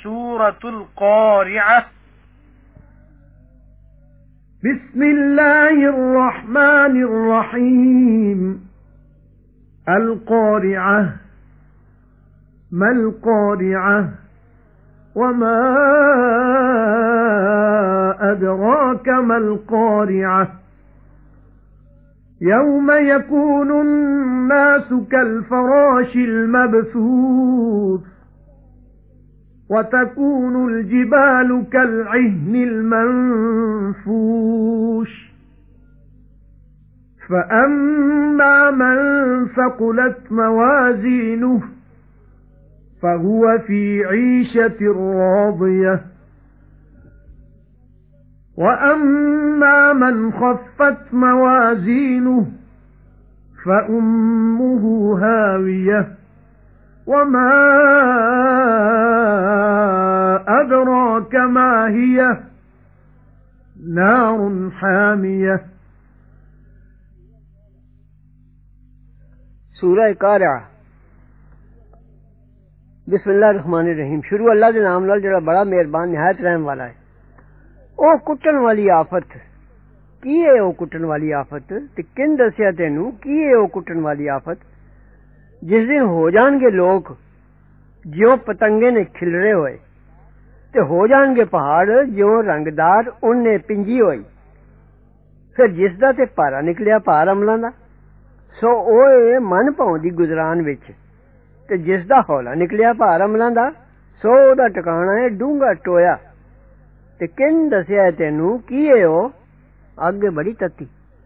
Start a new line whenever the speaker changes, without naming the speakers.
सूरतुल क़ारिअह।
बिस्मिल्लाहिर रहमानिर रहीम। अल क़ारिअह मल क़ारिअह वमा अदराक मल क़ारिअह। यौम यकूनुन नासु कल फ़राशिल मबसूस वतकूनुल जिबालु कल इह्निल मंफूश। फ़अम्मा मन सक़ुलत मवाज़ीनुहु फ़हुव फ़ी ईशतिर राज़ियह वअम्मा मन ख़फ़्फ़त मवाज़ीनुहु फ़उम्मुहु हावियह वमा अदराक मा हियह नारुन हामियह।
सूरह क़ारिअह। बिस्मिल्लाहिर्रहमानिर्रहीम। शुरू अल्लाह दे नाम नाल जेड़ा बड़ा मेहरबान निहायत रहम वाला है। ओ कुटन वाली आफत की है? ओ कुटन वाली आफत ते किन दसिया तेनू की है? ओ कुटन वाली आफत जिस दिन हो जाणगे लोग ज्यों पतंगे ने खिलरे होए ते हो जाणगे पहाड़ ज्यों रंगदार ऊन ने पिंजी होई। फिर जिसदा ते भारा निकलिया भार अमलां दा सो ओए मन पाउंदी गुजरान विच ते जिसदा हौला निकलिया भार अमलां दा सो ओदा ठिकाना है डूंगा टोया। ते किन दसिया है तेनू की है? ओ अग बड़ी तत्ती।